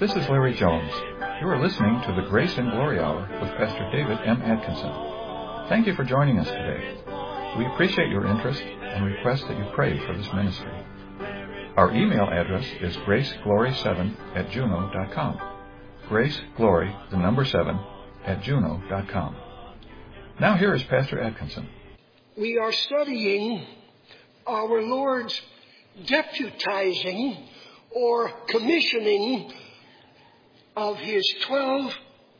This is Larry Jones. You are listening to the Grace and Glory Hour with Pastor David M. Atkinson. Thank you for joining us today. We appreciate your interest and request that you pray for this ministry. Our email address is graceglory7@juno.com. Graceglory, the number 7, @juno.com. Now here is Pastor Atkinson. We are studying our Lord's deputizing or commissioning of His 12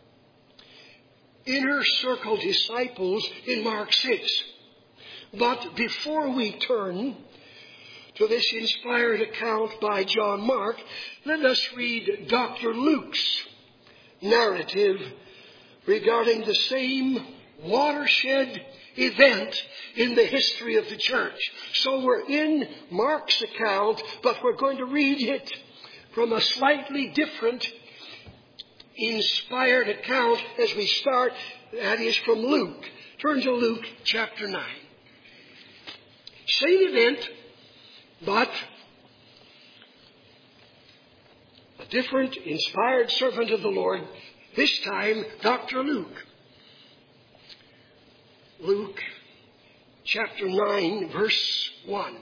inner circle disciples in Mark 6. But before we turn to this inspired account by John Mark, let us read Dr. Luke's narrative regarding the same watershed event in the history of the church. So we're in Mark's account, but we're going to read it from a slightly different inspired account as we start. That is from Luke. Turn to Luke chapter 9. Same event, but a different inspired servant of the Lord, this time Dr. Luke. Luke chapter 9, verse 1.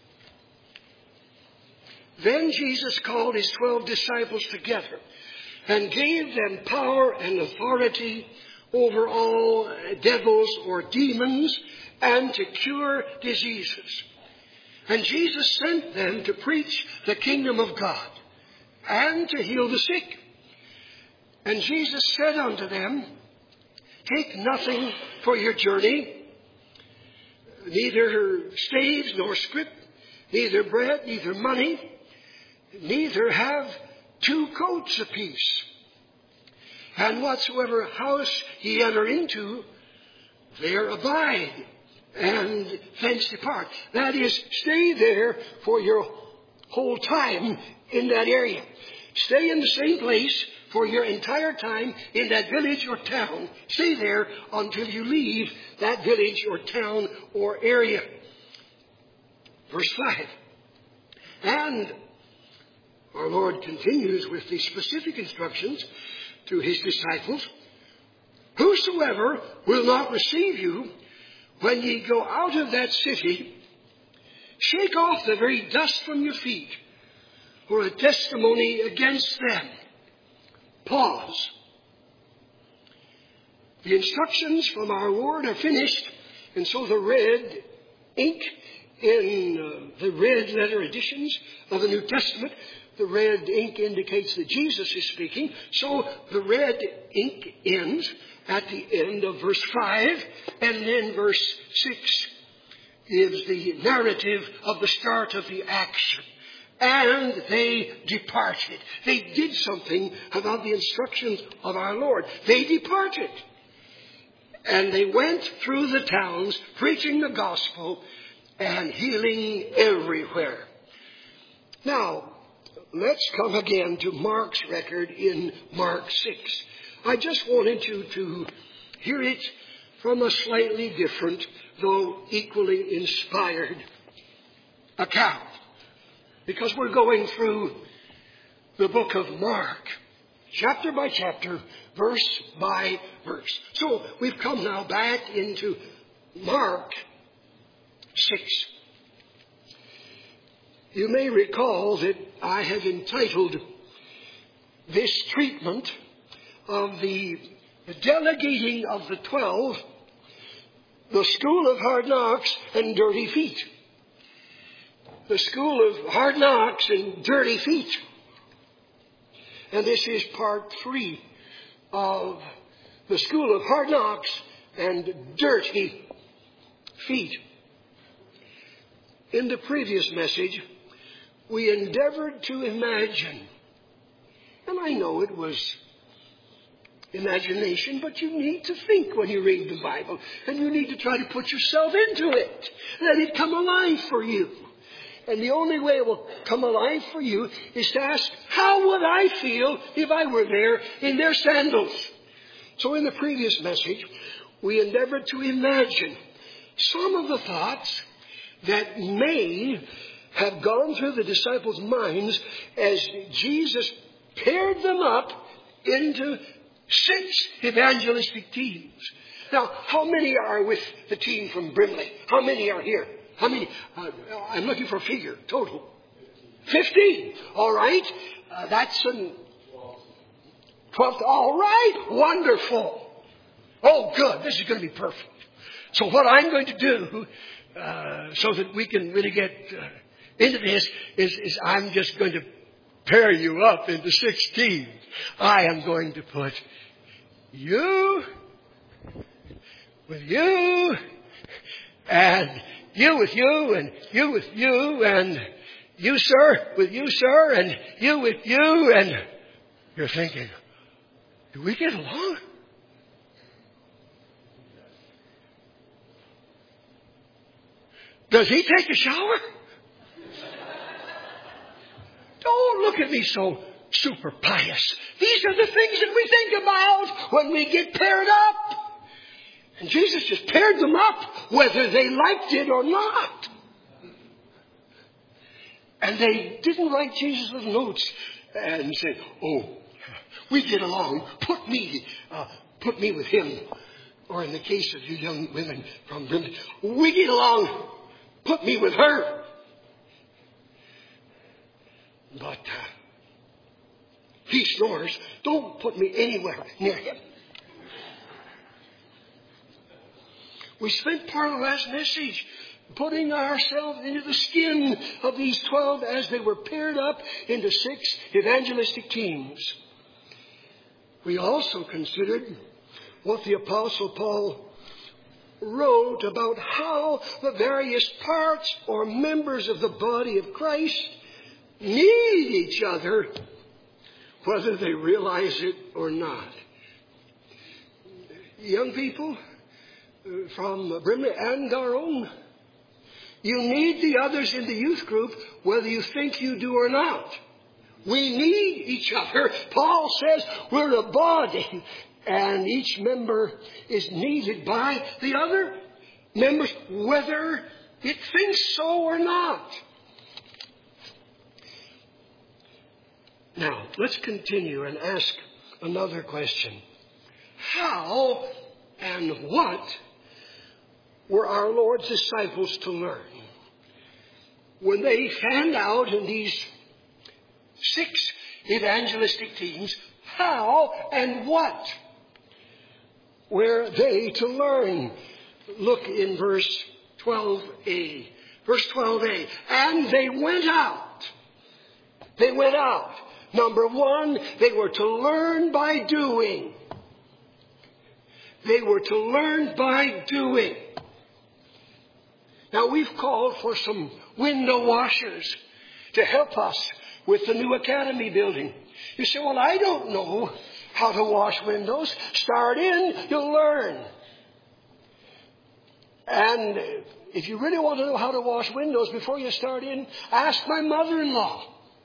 Then Jesus called His 12 disciples together and gave them power and authority over all devils or demons and to cure diseases. And Jesus sent them to preach the kingdom of God and to heal the sick. And Jesus said unto them, take nothing for your journey, neither staves nor scrip, neither bread, neither money, neither have 2 coats apiece. And whatsoever house ye enter into, there abide, and thence depart. That is, stay there for your whole time in that area. Stay in the same place for your entire time in that village or town. Stay there until you leave that village or town or area. Verse 5. And our Lord continues with the specific instructions to His disciples. Whosoever will not receive you when ye go out of that city, shake off the very dust from your feet for a testimony against them. Pause. The instructions from our Lord are finished, and so the red ink in the red letter editions of the New Testament, the red ink indicates that Jesus is speaking. So the red ink ends at the end of verse 5, and then verse 6 gives the narrative of the start of the action. And they departed. They did something about the instructions of our Lord. They departed. And they went through the towns, preaching the gospel and healing everywhere. Now, let's come again to Mark's record in Mark 6. I just wanted you to hear it from a slightly different, though equally inspired account. Because we're going through the book of Mark, chapter by chapter, verse by verse. So we've come now back into Mark 6. You may recall that I have entitled this treatment of the delegating of the 12, the school of hard knocks and dirty feet. The school of hard knocks and dirty feet. And this is part 3 of the school of hard knocks and dirty feet. In the previous message, we endeavored to imagine, and I know it was imagination, but you need to think when you read the Bible, and you need to try to put yourself into it. Let it come alive for you. And the only way it will come alive for you is to ask, how would I feel if I were there in their sandals? So in the previous message, we endeavored to imagine some of the thoughts that may have gone through the disciples' minds as Jesus paired them up into 6 evangelistic teams. Now, how many are with the team from Brimley? How many are here? How many? I'm looking for a figure, total. 15. All right. That's an 12th. All right. Wonderful. Oh, good. This is going to be perfect. So what I'm going to do, so that we can really get into this, is I'm just going to pair you up into 6 teams. I am going to put you with you, and you with you, and you with you, and you, sir, with you, sir, and you with you, and you're thinking, do we get along? Does he take a shower? Don't look at me so super pious. These are the things that we think about when we get paired up. And Jesus just paired them up, whether they liked it or not. And they didn't write Jesus little notes and say, oh, we get along. Put me with him. Or in the case of you young women from Brimley, we get along. Put me with her. But he snores. Don't put me anywhere near him. We spent part of the last message putting ourselves into the skin of these 12 as they were paired up into 6 evangelistic teams. We also considered what the Apostle Paul wrote about how the various parts or members of the body of Christ need each other, whether they realize it or not. Young people from Brimley and our own, you need the others in the youth group, whether you think you do or not. We need each other. Paul says we're a body, and each member is needed by the other members, whether it thinks so or not. Now, let's continue and ask another question. How and what were our Lord's disciples to learn when they fanned out in these 6 evangelistic teams? How and what were they to learn? Look in verse 12a. Verse 12a. And they went out. They went out. Number 1, they were to learn by doing. They were to learn by doing. Now, we've called for some window washers to help us with the new academy building. You say, well, I don't know how to wash windows. Start in, you'll learn. And if you really want to know how to wash windows before you start in, ask my mother-in-law.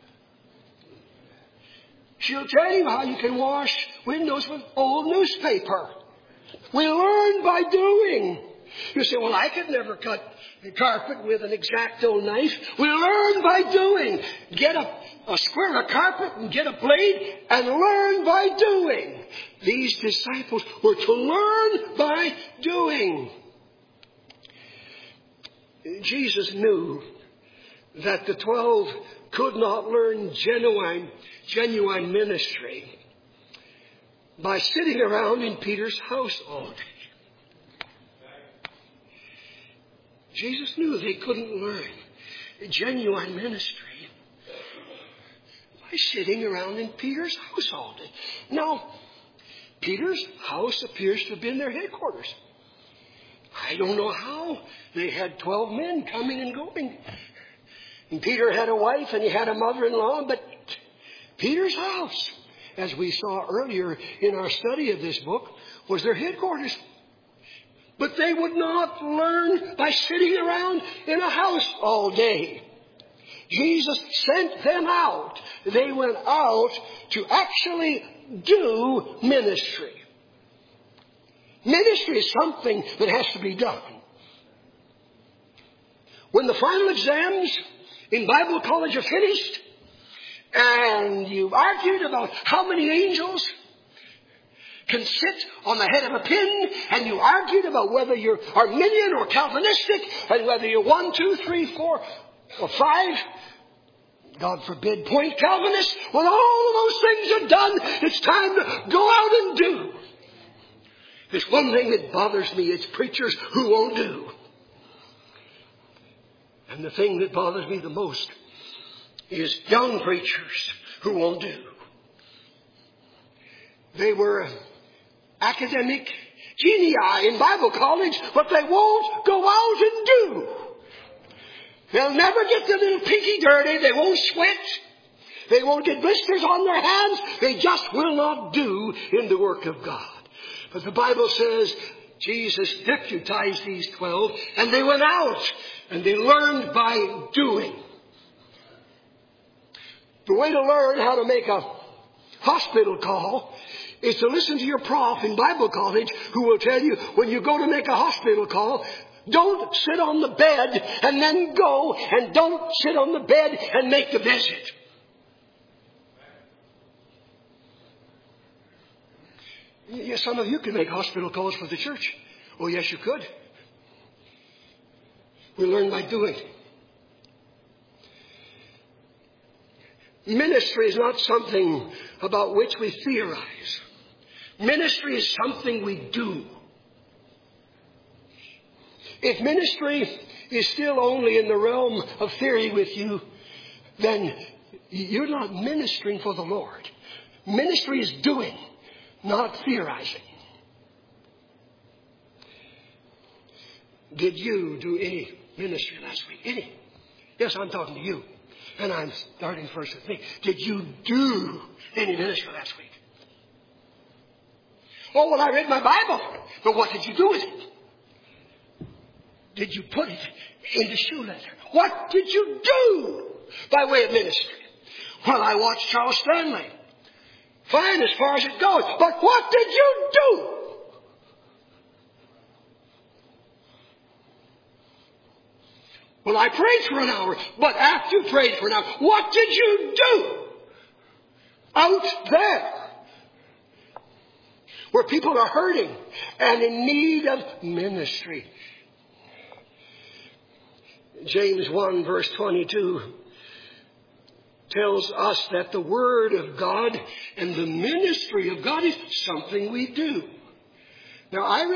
She'll tell you how you can wash windows with old newspaper. We learn by doing. You say, well, I could never cut the carpet with an X-Acto knife. We learn by doing. Get a square of carpet and get a blade and learn by doing. These disciples were to learn by doing. Jesus knew that the 12 could not learn genuine ministry by sitting around in Peter's house all day. Jesus knew they couldn't learn genuine ministry by sitting around in Peter's house all day. Now, Peter's house appears to have been their headquarters. I don't know how they had 12 men coming and going. And Peter had a wife and he had a mother-in-law, but Peter's house, as we saw earlier in our study of this book, was their headquarters. But they would not learn by sitting around in a house all day. Jesus sent them out. They went out to actually do ministry. Ministry is something that has to be done. When the final exams in Bible college are finished And you've argued about how many angels can sit on the head of a pin, and you argued about whether you're Arminian or Calvinistic, and whether you're 1, 2, 3, 4, or 5, God forbid, point Calvinist. When all of those things are done, it's time to go out and do. There's one thing that bothers me. It's preachers who won't do. And the thing that bothers me the most is young preachers who won't do. They were academic genii in Bible college, but they won't go out and do. They'll never get their little pinky dirty. They won't sweat. They won't get blisters on their hands. They just will not do in the work of God. But the Bible says Jesus deputized these 12, and they went out, and they learned by doing. The way to learn how to make a hospital call is to listen to your prof in Bible college, who will tell you when you go to make a hospital call, don't sit on the bed and then go, and don't sit on the bed and make the visit. Yes, some of you can make hospital calls for the church. Oh, yes, you could. We learn by doing. Ministry is not something about which we theorize. Ministry is something we do. If ministry is still only in the realm of theory with you, then you're not ministering for the Lord. Ministry is doing, not theorizing. Did you do any ministry last week? Any? Yes, I'm talking to you. And I'm starting first with me. Did you do any ministry last week? Oh, well, I read my Bible. But what did you do with it? Did you put it in the shoe leather? What did you do by way of ministry? Well, I watched Charles Stanley. Fine as far as it goes. But what did you do? Well, I prayed for an hour. But after you prayed for an hour, what did you do out there where people are hurting and in need of ministry? James 1 verse 22 tells us that the Word of God and the ministry of God is something we do. Now, I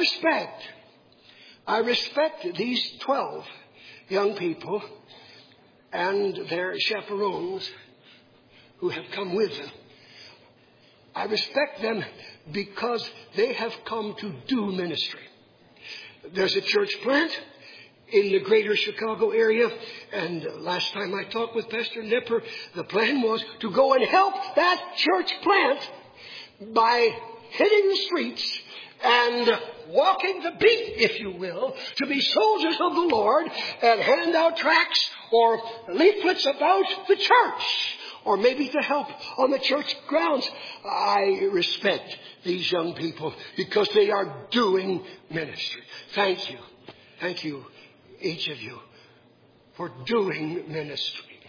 respect these 12 young people and their chaperones who have come with them. I respect them because they have come to do ministry. There's a church plant in the greater Chicago area, and last time I talked with Pastor Nipper, the plan was to go and help that church plant by hitting the streets and walking the beat, if you will, to be soldiers of the Lord and hand out tracts or leaflets about the church, or maybe to help on the church grounds. I respect these young people because they are doing ministry. Thank you. Thank you, each of you, for doing ministry.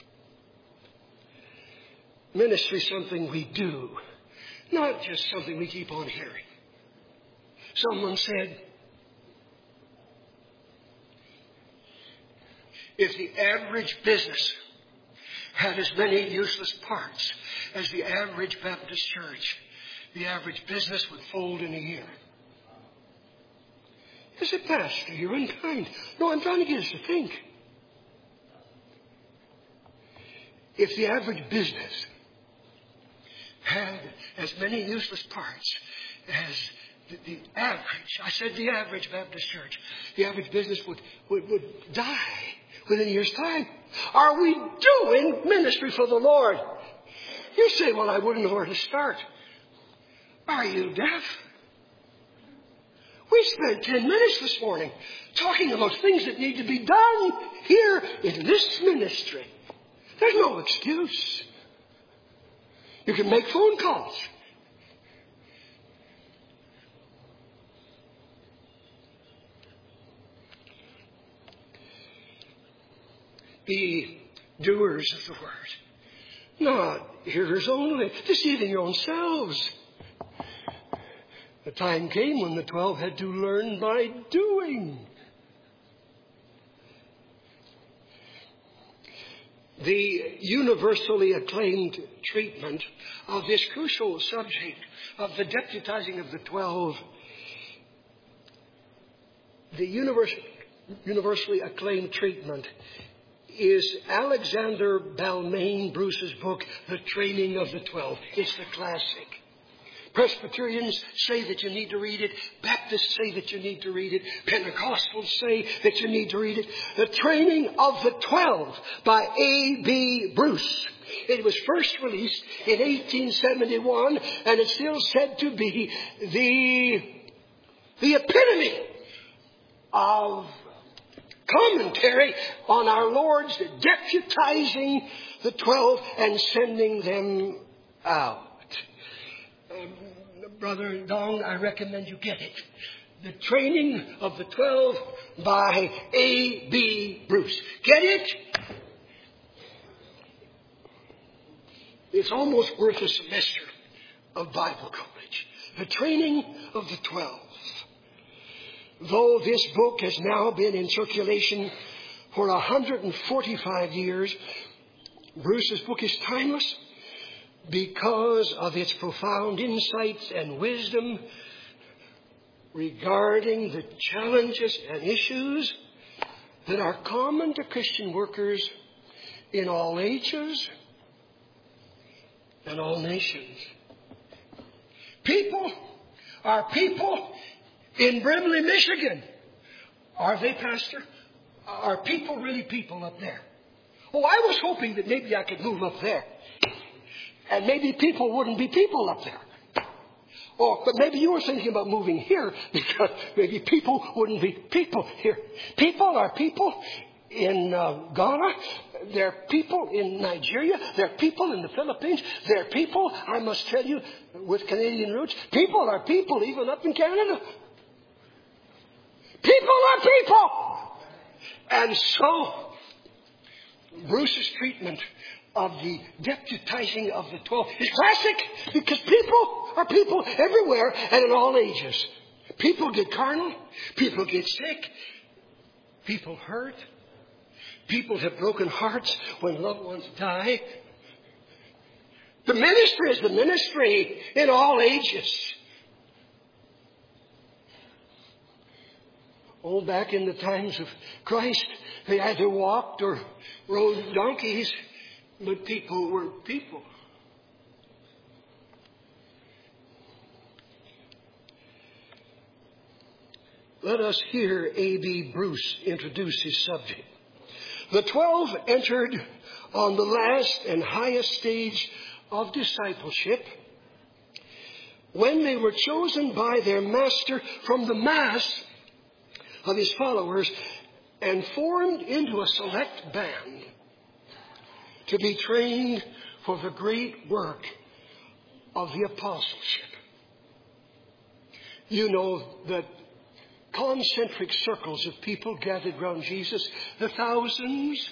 Ministry is something we do, not just something we keep on hearing. Someone said, if the average business had as many useless parts as the average Baptist church, the average business would fold in a year. Yes, it Pastor, you're unkind. No, I'm trying to get us to think. If the average business had as many useless parts as the average Baptist church, the average business would die within a year's time. Are we doing ministry for the Lord? You say, well, I wouldn't know where to start. Are you deaf? We spent 10 minutes this morning talking about things that need to be done here in this ministry. There's no excuse. You can make phone calls. Be doers of the word, not hearers only, deceiving your own selves. The time came when the 12 had to learn by doing. The universally acclaimed treatment of this crucial subject of the deputizing of the 12, the universally acclaimed treatment is Alexander Balmain Bruce's book, The Training of the 12. It's the classic. Presbyterians say that you need to read it. Baptists say that you need to read it. Pentecostals say that you need to read it. The Training of the 12 by A.B. Bruce. It was first released in 1871, and it's still said to be the epitome of commentary on our Lord's deputizing the 12 and sending them out. Brother Dong, I recommend you get it. The Training of the 12 by A.B. Bruce. Get it? It's almost worth a semester of Bible college. The Training of the 12. Though this book has now been in circulation for 145 years, Bruce's book is timeless because of its profound insights and wisdom regarding the challenges and issues that are common to Christian workers in all ages and all nations. Our people in Brimley, Michigan, are they, Pastor? Are people really people up there? Oh, I was hoping that maybe I could move up there. And maybe people wouldn't be people up there. Oh, but maybe you were thinking about moving here because maybe people wouldn't be people here. People are people in Ghana. There are people in Nigeria. There are people in the Philippines. There are people, I must tell you, with Canadian roots. People are people even up in Canada. People are people. And so, Bruce's treatment of the deputizing of the 12 is classic because people are people everywhere and in all ages. People get carnal. People get sick. People hurt. People have broken hearts when loved ones die. The ministry is the ministry in all ages. Oh, back in the times of Christ, they either walked or rode donkeys. But people were people. Let us hear A.B. Bruce introduce his subject. The 12 entered on the last and highest stage of discipleship when they were chosen by their master from the mass of his followers and formed into a select band to be trained for the great work of the apostleship. You know that concentric circles of people gathered round Jesus, the thousands,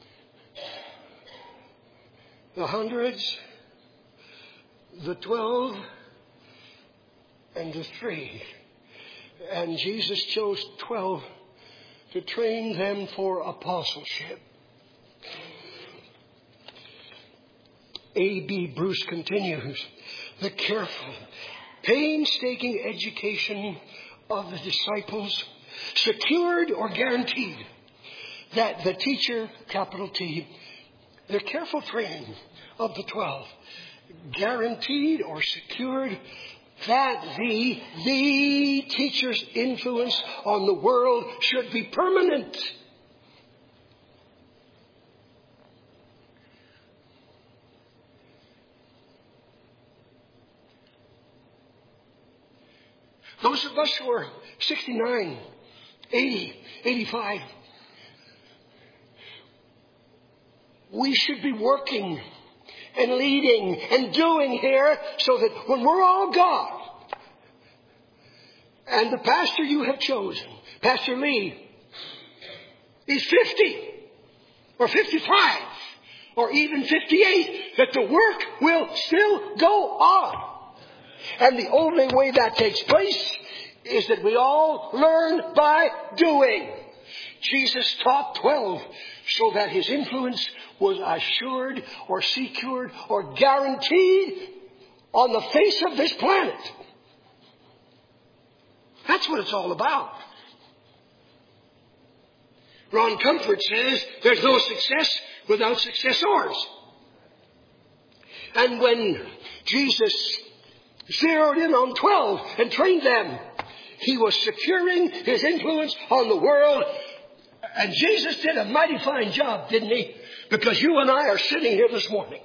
the hundreds, the 12, and the 3. And Jesus chose 12 to train them for apostleship. A.B. Bruce continues, the careful, painstaking education of the disciples secured or guaranteed that the teacher, capital T, the careful training of the 12 guaranteed or secured that the teacher's influence on the world should be permanent. Those of us who are 69, 80, 85, we should be working and leading and doing here so that when we're all gone, and the pastor you have chosen, Pastor Lee, is 50 or 55 or even 58, that the work will still go on. And the only way that takes place is that we all learn by doing. Jesus taught 12 so that his influence was assured or secured or guaranteed on the face of this planet. That's what it's all about. Ron Comfort says there's no success without successors. And when Jesus zeroed in on 12 and trained them, he was securing his influence on the world. And Jesus did a mighty fine job, didn't he? Because you and I are sitting here this morning.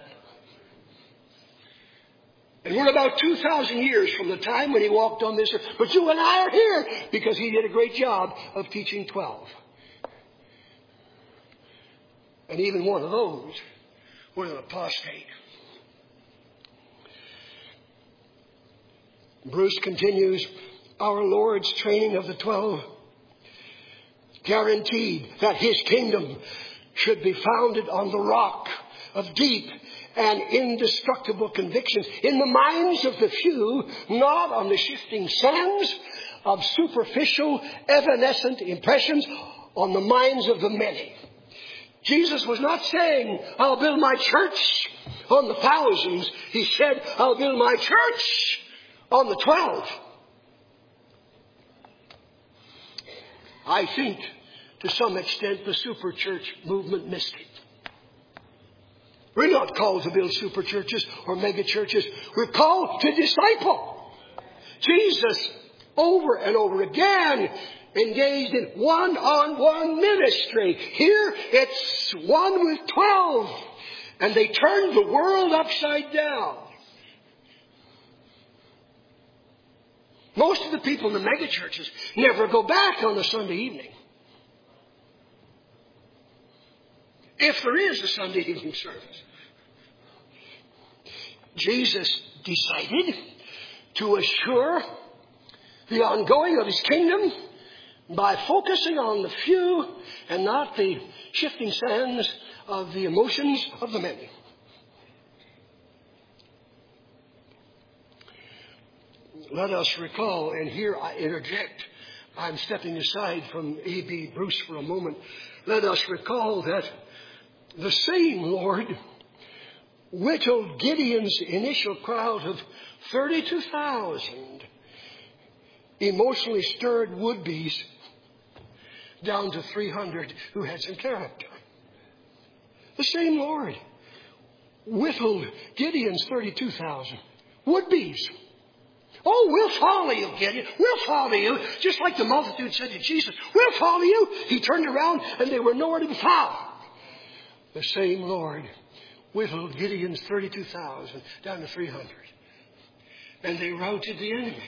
And we're about 2,000 years from the time when he walked on this earth. But you and I are here because he did a great job of teaching 12. And even one of those was an apostate. Bruce continues, our Lord's training of the 12 guaranteed that his kingdom should be founded on the rock of deep and indestructible convictions in the minds of the few, not on the shifting sands of superficial, evanescent impressions on the minds of the many. Jesus was not saying, I'll build my church on the thousands. He said, I'll build my church on the 12. I think, to some extent, the super church movement missed it. We're not called to build super churches or mega churches. We're called to disciple. Jesus, over and over again, engaged in one-on-one ministry. Here, it's one with 12. And they turned the world upside down. Most of the people in the mega churches never go back on a Sunday evening. If there is a Sunday evening service. Jesus decided to assure the ongoing of his kingdom by focusing on the few and not the shifting sands of the emotions of the many. Let us recall, and here I interject, I'm stepping aside from A.B. Bruce for a moment. Let us recall that the same Lord whittled Gideon's initial crowd of 32,000 emotionally stirred would-bes down to 300 who had some character. The same Lord whittled Gideon's 32,000 would-bes. Oh, we'll follow you, Gideon. We'll follow you. Just like the multitude said to Jesus, we'll follow you. He turned around and they were nowhere to be found. The same Lord whittled Gideon's 32,000 down to 300. And they routed the enemy.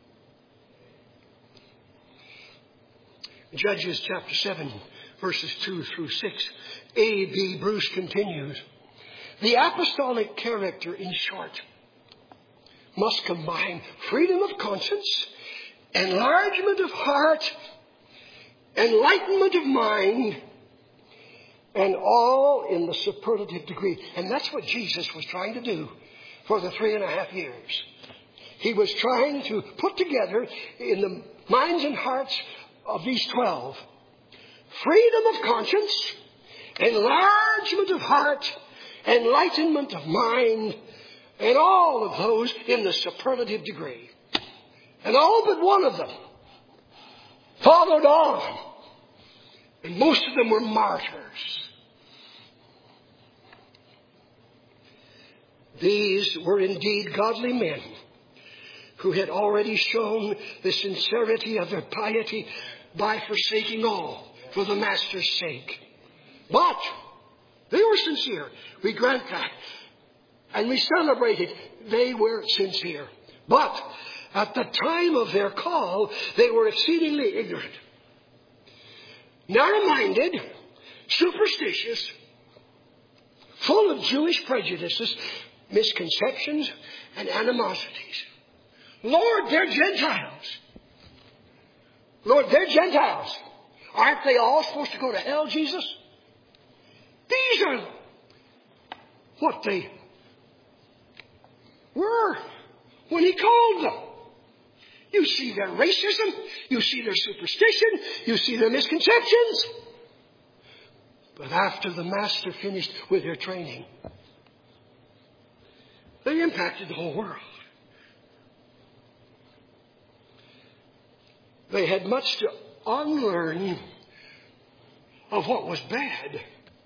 Judges chapter 7, verses 2 through 6. A.B. Bruce continues. The apostolic character, in short, must combine freedom of conscience, enlargement of heart, enlightenment of mind, and all in the superlative degree. And that's what Jesus was trying to do for the 3.5 years. He was trying to put together in the minds and hearts of these 12 freedom of conscience, enlargement of heart, enlightenment of mind, and all of those in the superlative degree. And all but one of them followed on. And most of them were martyrs. These were indeed godly men who had already shown the sincerity of their piety by forsaking all for the Master's sake. But they were sincere. We grant that. And we celebrate it. They were sincere. But at the time of their call, they were exceedingly ignorant, narrow-minded, superstitious, full of Jewish prejudices, misconceptions, and animosities. Lord, they're Gentiles. Lord, they're Gentiles. Aren't they all supposed to go to hell, Jesus? These are what they were when He called them. You see their racism. You see their superstition. You see their misconceptions. But after the Master finished with their training, they impacted the whole world. They had much to unlearn of what was bad,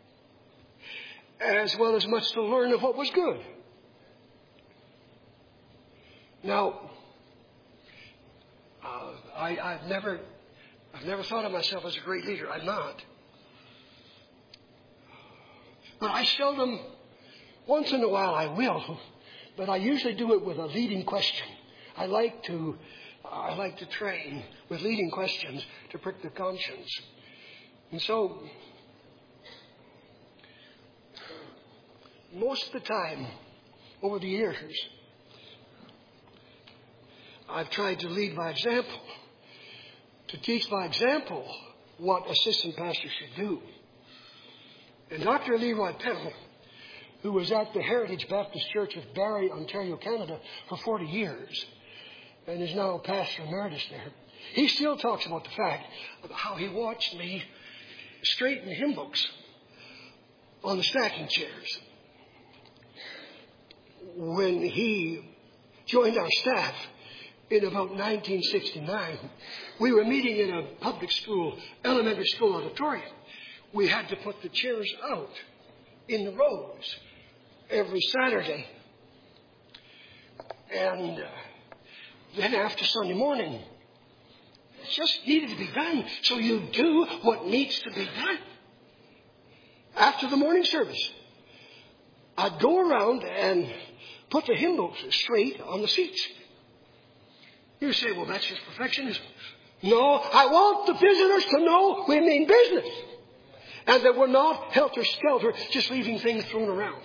as well as much to learn of what was good. Now, I've never thought of myself as a great leader. I'm not. But I seldom, once in a while I will, but I usually do it with a leading question. I like to train with leading questions to prick the conscience. And so, most of the time, over the years, I've tried to lead by example, to teach by example what assistant pastors should do. And Dr. Leroy Pennell, who was at the Heritage Baptist Church of Barrie, Ontario, Canada for 40 years, and is now pastor emeritus there, he still talks about the fact of how he watched me straighten hymn books on the stacking chairs. When he joined our staff in about 1969, we were meeting in a public school, elementary school auditorium. We had to put the chairs out in the rows every Saturday. And then after Sunday morning, it just needed to be done. So you do what needs to be done. After the morning service, I'd go around and put the hymn books straight on the seats. You say, well, that's just perfectionism. No, I want the visitors to know we mean business. And that we're not helter-skelter, just leaving things thrown around.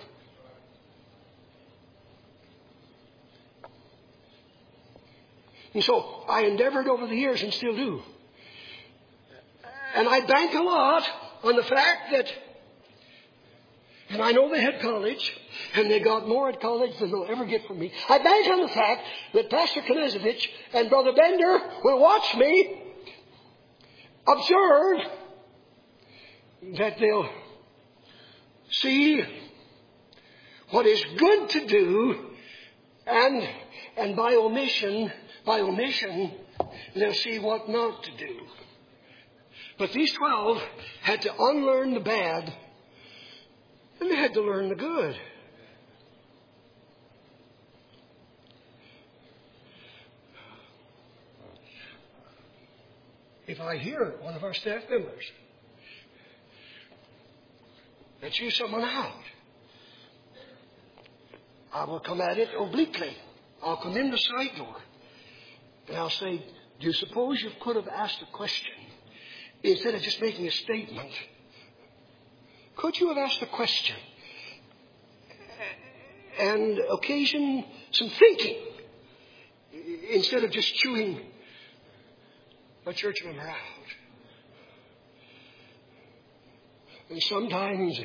And so I endeavored over the years and still do. And I bank a lot on the fact that, and I know they had college, and they got more at college than they'll ever get from me. I bank on the fact that Pastor Knezevich and Brother Bender will watch me, observe, that they'll see what is good to do, and by omission, they'll see what not to do. But these 12 had to unlearn the bad, and they had to learn the good. If I hear one of our staff members that chew someone out, I will come at it obliquely. I'll come in the side door and I'll say, do you suppose you could have asked a question instead of just making a statement? Could you have asked a question and occasion some thinking instead of just chewing a church member out? And sometimes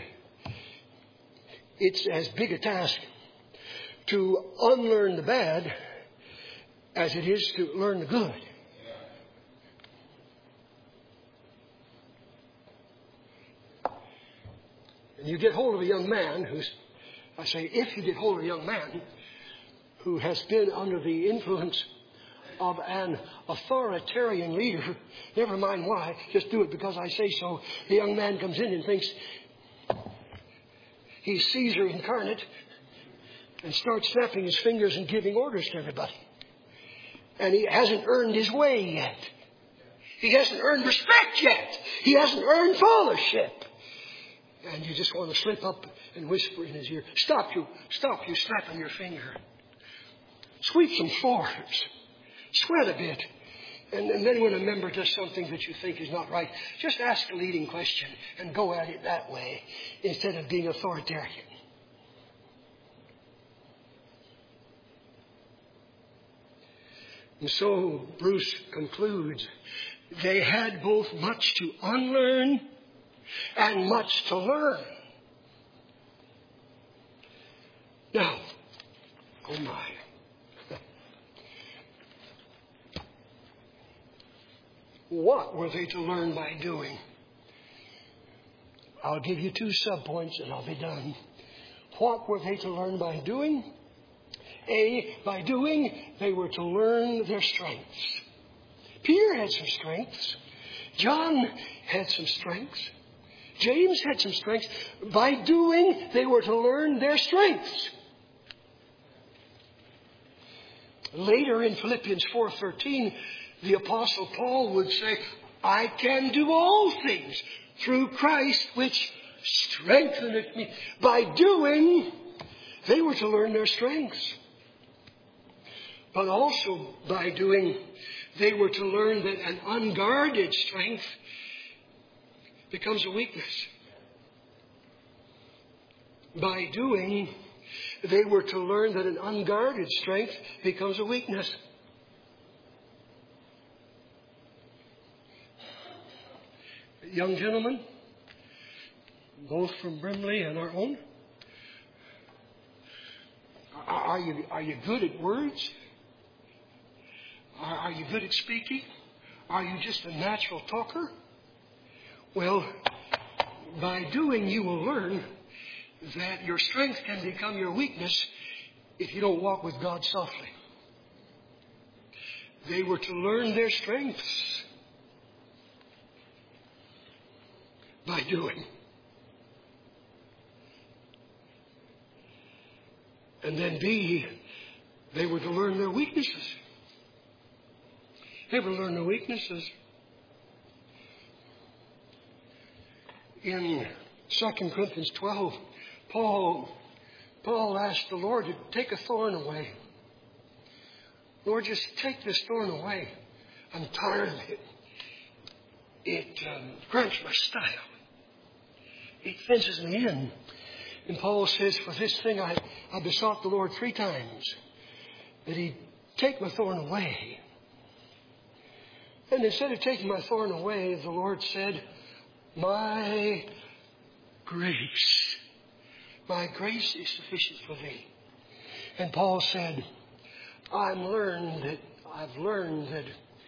it's as big a task to unlearn the bad as it is to learn the good. And you get hold of a young man if you get hold of a young man who has been under the influence of an authoritarian leader, never mind why, just do it because I say so. The young man comes in and thinks he's Caesar incarnate and starts snapping his fingers and giving orders to everybody. And he hasn't earned his way yet. He hasn't earned respect yet. He hasn't earned fellowship. And you just want to slip up and whisper in his ear, stop you snapping your finger. Sweep some floors. Sweat a bit. And then when a member does something that you think is not right, just ask a leading question and go at it that way instead of being authoritarian. And so Bruce concludes, they had both much to unlearn and much to learn. Now, oh my. What were they to learn by doing? I'll give you 2 subpoints and I'll be done. What were they to learn by doing? A, by doing, they were to learn their strengths. Peter had some strengths. John had some strengths. James had some strengths. By doing, they were to learn their strengths. Later in Philippians 4:13, the Apostle Paul would say, I can do all things through Christ which strengtheneth me. By doing, they were to learn their strengths. But also by doing, they were to learn that an unguarded strength becomes a weakness. By doing, they were to learn that an unguarded strength becomes a weakness. Young gentlemen, both from Brimley and our own, are you good at words? Are you good at speaking? Are you just a natural talker? Well, by doing, you will learn that your strength can become your weakness if you don't walk with God softly. They were to learn their strengths by doing. And then B, they were to learn their weaknesses. They were to learn their weaknesses. In 2 Corinthians 12, Paul asked the Lord to take a thorn away. Lord, just take this thorn away. I'm tired of it. It cramps my style. It fences me in. And Paul says, for this thing I besought the Lord 3 times, that He'd take my thorn away. And instead of taking my thorn away, the Lord said, my grace is sufficient for thee. And Paul said, I've learned that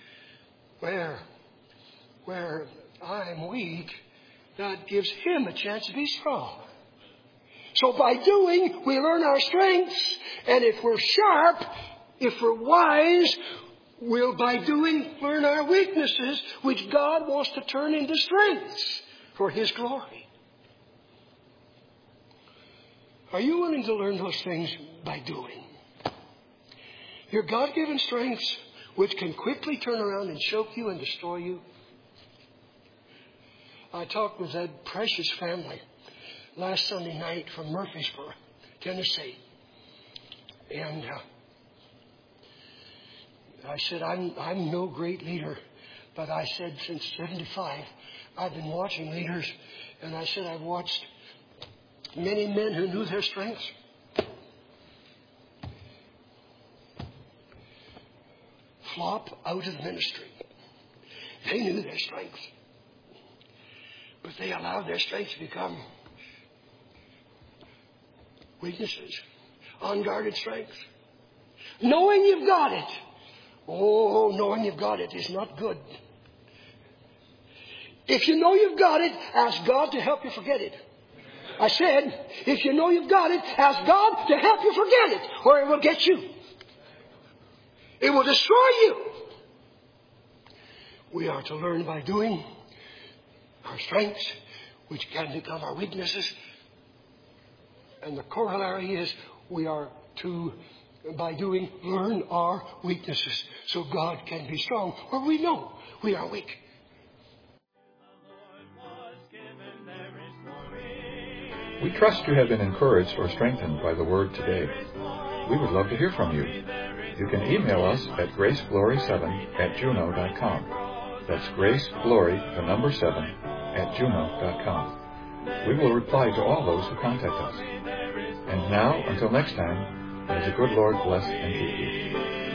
where I'm weak, God gives Him a chance to be strong. So by doing, we learn our strengths. And if we're sharp, if we're wise, we'll by doing learn our weaknesses, which God wants to turn into strengths for His glory. Are you willing to learn those things by doing? Your God-given strengths, which can quickly turn around and choke you and destroy you. I talked with that precious family last Sunday night from Murfreesboro, Tennessee. And I said, I'm no great leader, but I said since 75, I've been watching leaders, and I said I've watched many men who knew their strengths. Flop out of ministry. They knew their strengths, but they allowed their strengths to become weaknesses, unguarded strength. Knowing you've got it. Oh, knowing you've got it is not good. If you know you've got it, ask God to help you forget it. I said, if you know you've got it, ask God to help you forget it, or it will get you. It will destroy you. We are to learn by doing our strengths, which can become our weaknesses. And the corollary is we are to, by doing, learn our weaknesses so God can be strong where we know we are weak. We trust you have been encouraged or strengthened by the Word today. We would love to hear from you. You can email us at graceglory7@gmail.com. That's graceglory, 7@gmail.com. We will reply to all those who contact us. And now, until next time, may the good Lord bless and keep you.